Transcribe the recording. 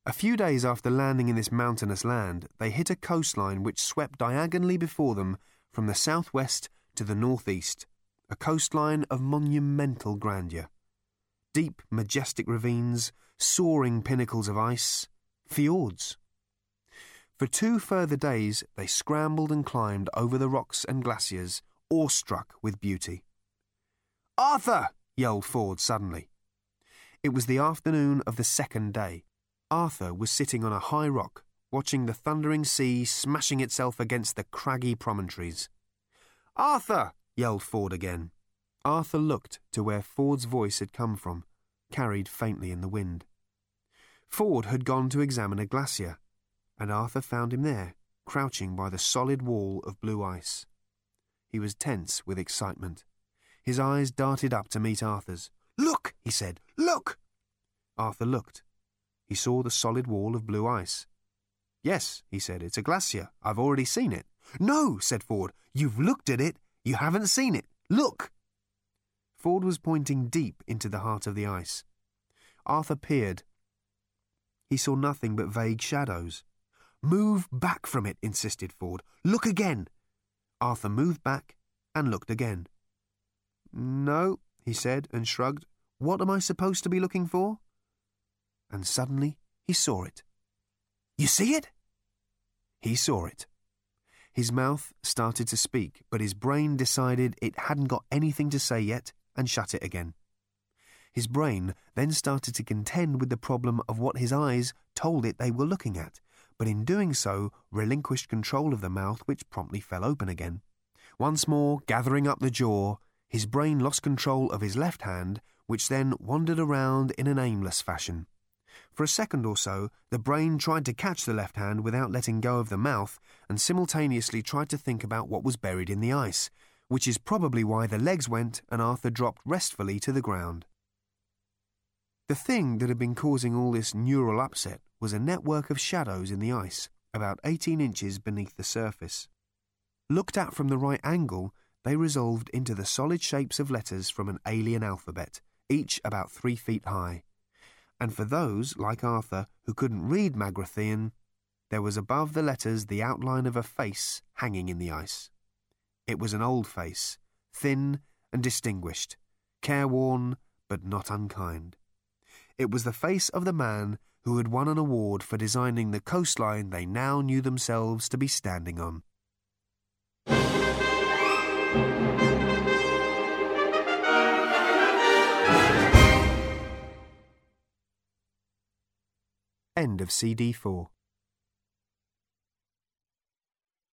A few days after landing in this mountainous land, they hit a coastline which swept diagonally before them from the southwest to the northeast, a coastline of monumental grandeur. Deep, majestic ravines, soaring pinnacles of ice, fjords. For 2 further days they scrambled and climbed over the rocks and glaciers, awestruck with beauty. "Arthur!" yelled Ford suddenly. It was the afternoon of the 2nd day. Arthur was sitting on a high rock, watching the thundering sea smashing itself against the craggy promontories. "Arthur!" yelled Ford again. Arthur looked to where Ford's voice had come from, carried faintly in the wind. Ford had gone to examine a glacier, and Arthur found him there, crouching by the solid wall of blue ice. He was tense with excitement. His eyes darted up to meet Arthur's. "Look!" he said. "Look!" Arthur looked. He saw the solid wall of blue ice. "Yes," he said, "it's a glacier. I've already seen it." "No," said Ford. "You've looked at it. You haven't seen it. Look!" Ford was pointing deep into the heart of the ice. Arthur peered. He saw nothing but vague shadows. "Move back from it," insisted Ford. "Look again." Arthur moved back and looked again. "No," he said and shrugged. "What am I supposed to be looking for?" And suddenly he saw it. "You see it?" He saw it. His mouth started to speak, but his brain decided it hadn't got anything to say yet and shut it again. His brain then started to contend with the problem of what his eyes told it they were looking at, but in doing so relinquished control of the mouth, which promptly fell open again. Once more, gathering up the jaw, his brain lost control of his left hand, which then wandered around in an aimless fashion. For a second or so, the brain tried to catch the left hand without letting go of the mouth, and simultaneously tried to think about what was buried in the ice, which is probably why the legs went and Arthur dropped restfully to the ground. The thing that had been causing all this neural upset was a network of shadows in the ice, about 18 inches beneath the surface. Looked at from the right angle, they resolved into the solid shapes of letters from an alien alphabet, each about 3 feet high. And for those, like Arthur, who couldn't read Magrathian, there was above the letters the outline of a face hanging in the ice. It was an old face, thin and distinguished, careworn but not unkind. It was the face of the man who had won an award for designing the coastline they now knew themselves to be standing on. End of CD4.